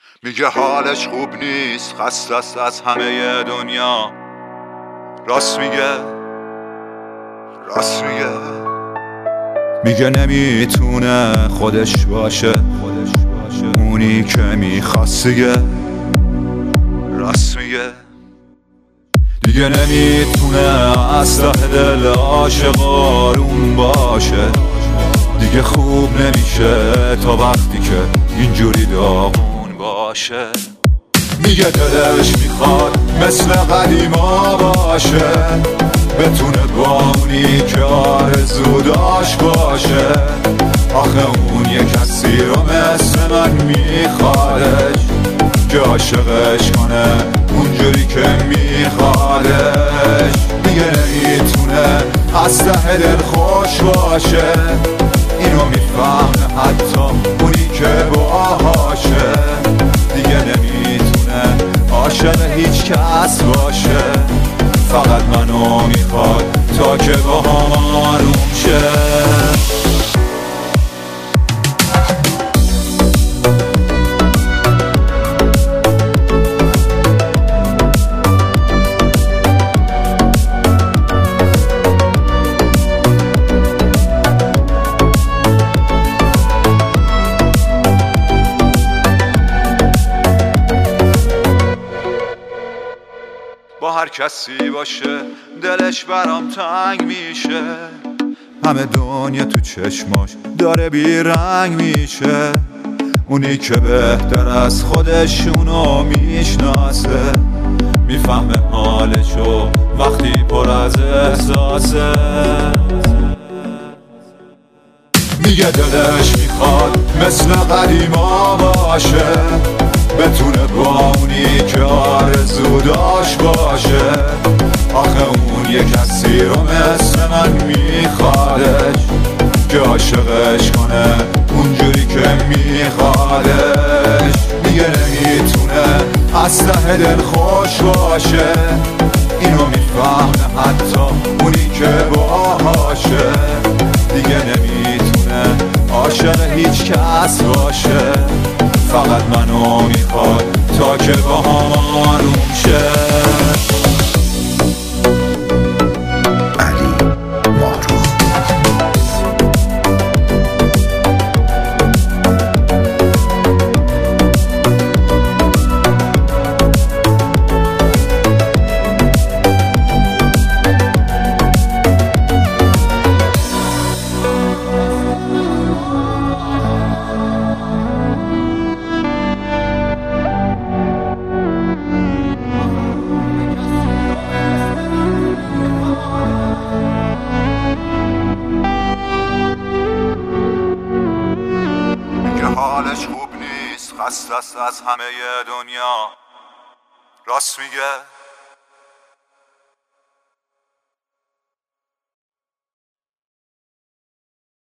میگه حالش خوب نیست، خسته است از همه دنیا. راست میگه، راست میگه. میگه نمیتونه خودش باشه اونی که میخواست دیگه. راست میگه. دیگه نمیتونه از ته دل عاشق آروم باشه. دیگه خوب نمیشه تا وقتی که اینجوری داغون باشه. میگه دلش میخواد مثل قدیما باشه، بتونه با اونی که آرزو داشت باشه. آخه اون یه کسی رو مثل من میخوادش که عاشقش کنه اونجوری که میخوادش. دیگه نمیتونه از ته دل خوش باشه، اینو میفهمه حتی اونی که باهاشه. دیگه نمیتونه عاشق هیچ کس باشه، فقط منو میخواد تا که با هم آروم شه. با هر کسی باشه دلش برام تنگ میشه، همه دنیا تو چشماش داره بیرنگ میشه. اونی که بهتر از خودشونو میشناسه، میفهمه حالشو وقتی پر از احساسه. میگه دلش میخواد مثل قدیما باشه، بتونه با اونی که آرزو داشت باشه. آخه اون یه کسی رو مثل من میخوادش که عاشقش کنه اونجوری که میخوادش. دیگه نمیتونه از ته دل خوش باشه، اینو میفهمه حتی اونی که باهاشه. دیگه نمیتونه عاشق هیچ کس باشه، فقط منو میخواد تا که با هم آروم شه. حالش خوب نیست، خسته است از همه دنیا. راست میگه.